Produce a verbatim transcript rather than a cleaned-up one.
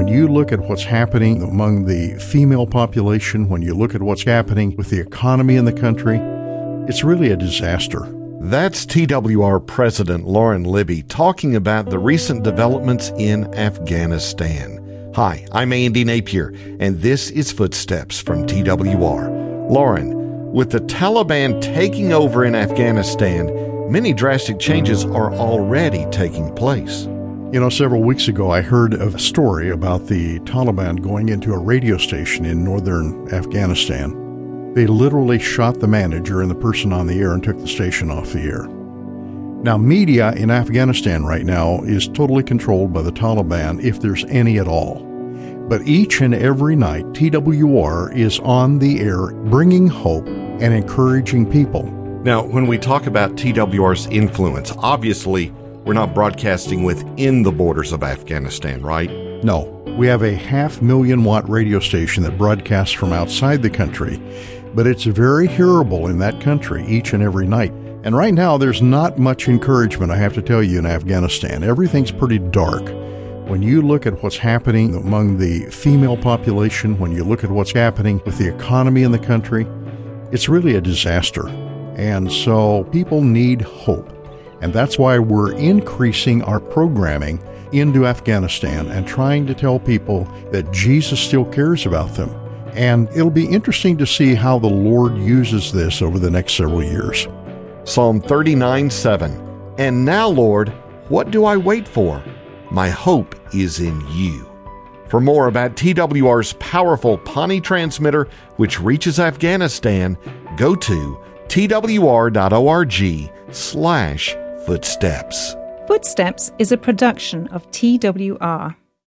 when you look at what's happening among the female population, when you look at what's happening with the economy in the country, it's really a disaster. That's T W R President Lauren Libby talking about the recent developments in Afghanistan. Hi, I'm Andy Napier, and this is Footsteps from T W R. Lauren, with the Taliban taking over in Afghanistan, many drastic changes are already taking place. You know, several weeks ago, I heard of a story about the Taliban going into a radio station in northern Afghanistan. They literally shot the manager and the person on the air and took the station off the air. Now, media in Afghanistan right now is totally controlled by the Taliban, if there's any at all. But each and every night, T W R is on the air bringing hope and encouraging people. Now, when we talk about T W R's influence, obviously, we're not broadcasting within the borders of Afghanistan, right? No. We have a half million watt radio station that broadcasts from outside the country, but it's very hearable in that country each and every night. And right now, there's not much encouragement, I have to tell you, in Afghanistan. Everything's pretty dark. When you look at what's happening among the female population, when you look at what's happening with the economy in the country, it's really a disaster. And so people need hope. And that's why we're increasing our programming into Afghanistan and trying to tell people that Jesus still cares about them. And it'll be interesting to see how the Lord uses this over the next several years. Psalm thirty-nine seven. And now, Lord, what do I wait for? My hope is in you. For more about T W R's powerful Pawnee transmitter, which reaches Afghanistan, go to twr.org slash footsteps. Footsteps is a production of T W R.